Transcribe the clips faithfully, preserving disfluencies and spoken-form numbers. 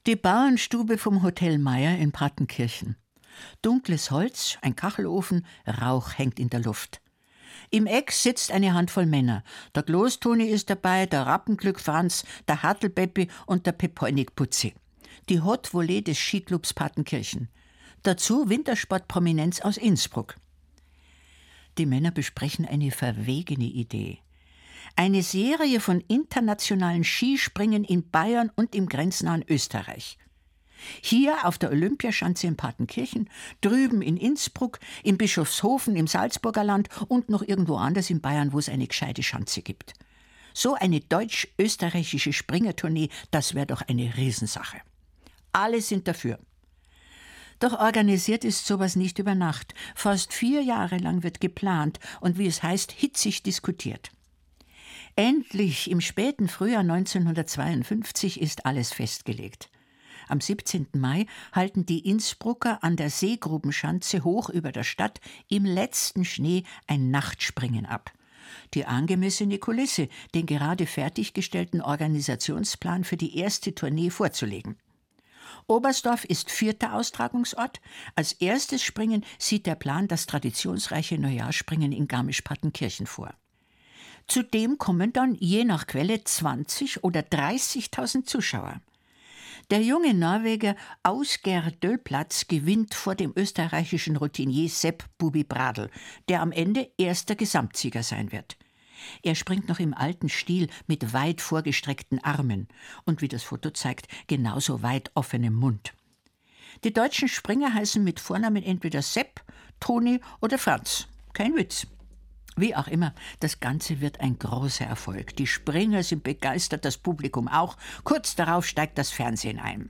Die Bauernstube vom Hotel Meier in Partenkirchen. Dunkles Holz, ein Kachelofen, Rauch hängt in der Luft. Im Eck sitzt eine Handvoll Männer. Der Glostoni ist dabei, der Rappenglück Franz, der Hartelbeppi und der Pepeunig Putzi. Die Haute Volée des Skiclubs Partenkirchen. Dazu Wintersportprominenz aus Innsbruck. Die Männer besprechen eine verwegene Idee. Eine Serie von internationalen Skispringen in Bayern und im grenznahen Österreich. Hier auf der Olympiaschanze in Partenkirchen, drüben in Innsbruck, in Bischofshofen im Salzburger Land und noch irgendwo anders in Bayern, wo es eine gescheite Schanze gibt. So eine deutsch-österreichische Springertournee, das wäre doch eine Riesensache. Alle sind dafür. Doch organisiert ist sowas nicht über Nacht. Fast vier Jahre lang wird geplant und, wie es heißt, hitzig diskutiert. Endlich im späten Frühjahr neunzehnhundertzweiundfünfzig ist alles festgelegt. Am siebzehnten Mai halten die Innsbrucker an der Seegrubenschanze hoch über der Stadt im letzten Schnee ein Nachtspringen ab. Die angemessene Kulisse, den gerade fertiggestellten Organisationsplan für die erste Tournee vorzulegen. Oberstdorf ist vierter Austragungsort. Als erstes Springen sieht der Plan das traditionsreiche Neujahrsspringen in Garmisch-Partenkirchen vor. Zudem kommen dann je nach Quelle zwanzig oder dreißigtausend Zuschauer. Der junge Norweger Ausgeir Döllplatz gewinnt vor dem österreichischen Routinier Sepp Bubi Bradl, der am Ende erster Gesamtsieger sein wird. Er springt noch im alten Stil mit weit vorgestreckten Armen und, wie das Foto zeigt, genauso weit offenem Mund. Die deutschen Springer heißen mit Vornamen entweder Sepp, Toni oder Franz. Kein Witz. Wie auch immer, das Ganze wird ein großer Erfolg. Die Springer sind begeistert, das Publikum auch. Kurz darauf steigt das Fernsehen ein.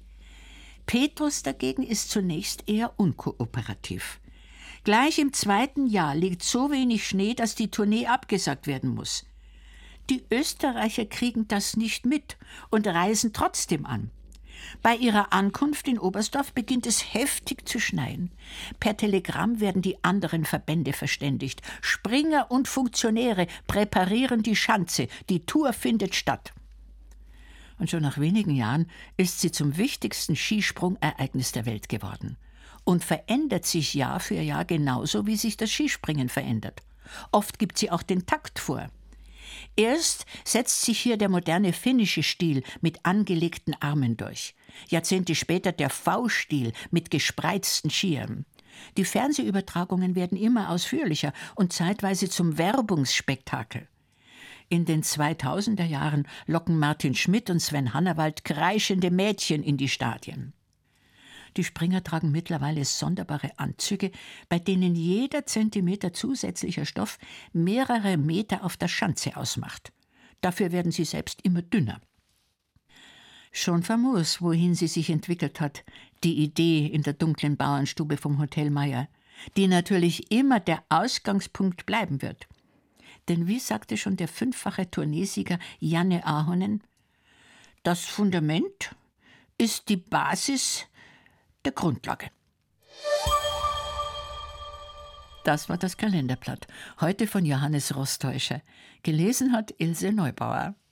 Petrus dagegen ist zunächst eher unkooperativ. Gleich im zweiten Jahr liegt so wenig Schnee, dass die Tournee abgesagt werden muss. Die Österreicher kriegen das nicht mit und reisen trotzdem an. Bei ihrer Ankunft in Oberstdorf beginnt es heftig zu schneien. Per Telegramm werden die anderen Verbände verständigt. Springer und Funktionäre präparieren die Schanze. Die Tour findet statt. Und schon nach wenigen Jahren ist sie zum wichtigsten Skisprungereignis der Welt geworden. Und verändert sich Jahr für Jahr genauso, wie sich das Skispringen verändert. Oft gibt sie auch den Takt vor. Erst setzt sich hier der moderne finnische Stil mit angelegten Armen durch. Jahrzehnte später der V-Stil mit gespreizten Skiern. Die Fernsehübertragungen werden immer ausführlicher und zeitweise zum Werbungsspektakel. In den zweitausender Jahren locken Martin Schmidt und Sven Hannawald kreischende Mädchen in die Stadien. Die Springer tragen mittlerweile sonderbare Anzüge, bei denen jeder Zentimeter zusätzlicher Stoff mehrere Meter auf der Schanze ausmacht. Dafür werden sie selbst immer dünner. Schon famos, wohin sie sich entwickelt hat, die Idee in der dunklen Bauernstube vom Hotel Meier, die natürlich immer der Ausgangspunkt bleiben wird. Denn wie sagte schon der fünffache Tourneesieger Janne Ahonen, das Fundament ist die Basis der Grundlage. Das war das Kalenderblatt, heute von Johannes Rostäuscher. Gelesen hat Ilse Neubauer.